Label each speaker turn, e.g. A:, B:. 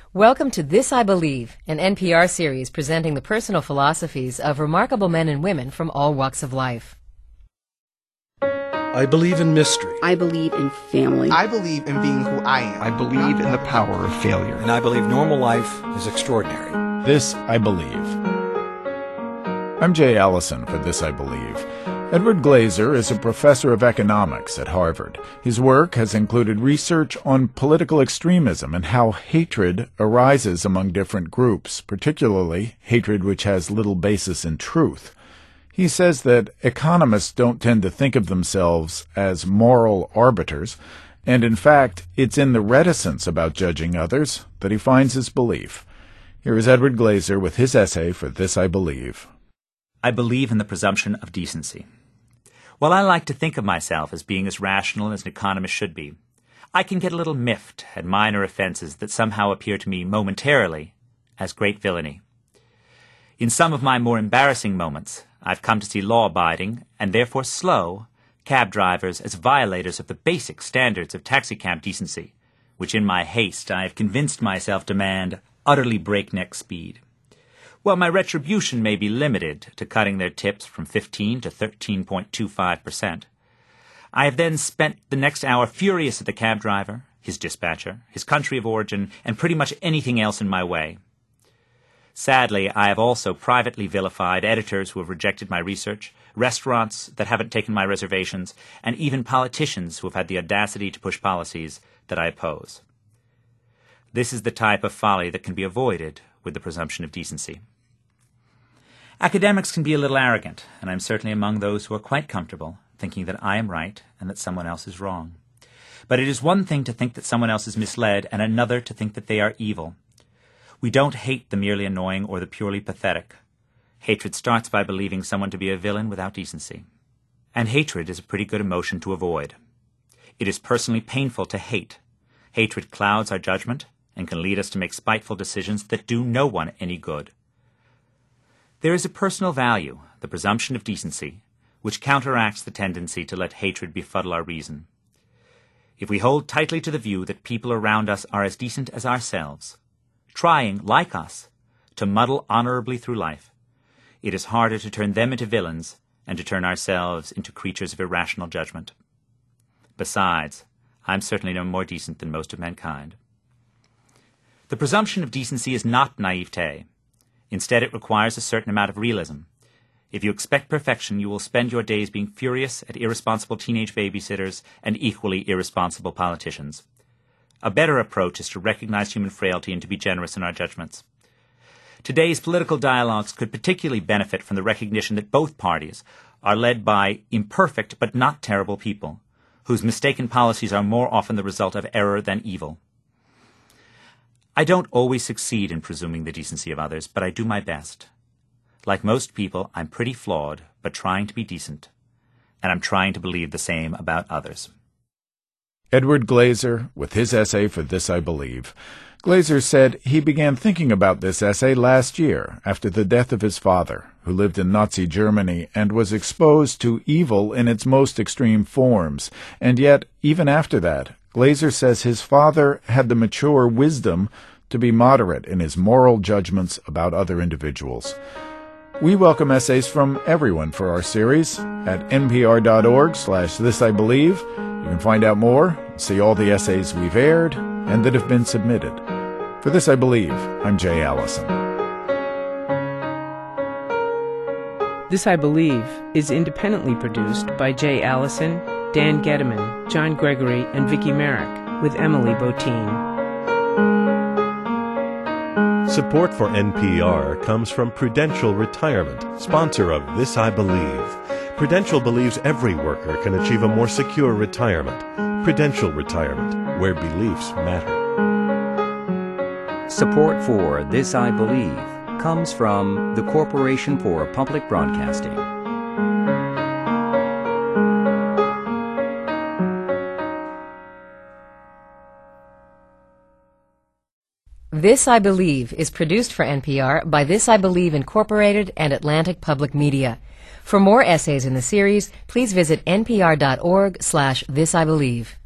A: Welcome to This I Believe, an NPR series presenting the personal philosophies of remarkable men and women from all walks of life.
B: I believe in mystery.
C: I believe in family.
D: I believe in being who I am.
E: I believe in the power of failure.
F: And I believe normal life is extraordinary.
G: This I Believe. I'm Jay Allison for This I Believe. Edward Glaeser is a professor of economics at Harvard. His work has included research on political extremism and how hatred arises among different groups, particularly hatred which has little basis in truth. He says that economists don't tend to think of themselves as moral arbiters, and in fact, it's in the reticence about judging others that he finds his belief. Here is Edward Glaeser with his essay for This I Believe.
H: I believe in the presumption of decency. While I like to think of myself as being as rational as an economist should be, I can get a little miffed at minor offenses that somehow appear to me momentarily as great villainy. In some of my more embarrassing moments, I've come to see law-abiding, and therefore slow, cab drivers as violators of the basic standards of taxicab decency, which in my haste I have convinced myself demand utterly breakneck speed. Well, my retribution may be limited to cutting their tips from 15 to 13.25%. I have then spent the next hour furious at the cab driver, his dispatcher, his country of origin, and pretty much anything else in my way. Sadly, I have also privately vilified editors who have rejected my research, restaurants that haven't taken my reservations, and even politicians who have had the audacity to push policies that I oppose. This is the type of folly that can be avoided with the presumption of decency. Academics can be a little arrogant, and I'm certainly among those who are quite comfortable thinking that I am right and that someone else is wrong. But it is one thing to think that someone else is misled and another to think that they are evil. We don't hate the merely annoying or the purely pathetic. Hatred starts by believing someone to be a villain without decency. And hatred is a pretty good emotion to avoid. It is personally painful to hate. Hatred clouds our judgment and can lead us to make spiteful decisions that do no one any good. There is a personal value, the presumption of decency, which counteracts the tendency to let hatred befuddle our reason. If we hold tightly to the view that people around us are as decent as ourselves, trying, like us, to muddle honorably through life, it is harder to turn them into villains and to turn ourselves into creatures of irrational judgment. Besides, I'm certainly no more decent than most of mankind. The presumption of decency is not naivete. Instead, it requires a certain amount of realism. If you expect perfection, you will spend your days being furious at irresponsible teenage babysitters and equally irresponsible politicians. A better approach is to recognize human frailty and to be generous in our judgments. Today's political dialogues could particularly benefit from the recognition that both parties are led by imperfect but not terrible people, whose mistaken policies are more often the result of error than evil. I don't always succeed in presuming the decency of others, but I do my best. Like most people, I'm pretty flawed, but trying to be decent. And I'm trying to believe the same about others.
G: Edward Glaeser with his essay for This I Believe. Glaeser said he began thinking about this essay last year after the death of his father, who lived in Nazi Germany and was exposed to evil in its most extreme forms. And yet, even after that, Glaeser says his father had the mature wisdom to be moderate in his moral judgments about other individuals. We welcome essays from everyone for our series at npr.org/thisibelieve. You can find out more, see all the essays we've aired and that have been submitted. For This I Believe, I'm Jay Allison.
I: This I Believe is independently produced by Jay Allison, Dan Gediman, John Gregory, and Vicki Merrick, with Emily Botein.
J: Support for NPR comes from Prudential Retirement, sponsor of This I Believe. Prudential believes every worker can achieve a more secure retirement. Prudential Retirement, where beliefs matter.
F: Support for This I Believe comes from the Corporation for Public Broadcasting.
A: This I Believe is produced for NPR by This I Believe Incorporated and Atlantic Public Media. For more essays in the series, please visit npr.org/thisibelieve.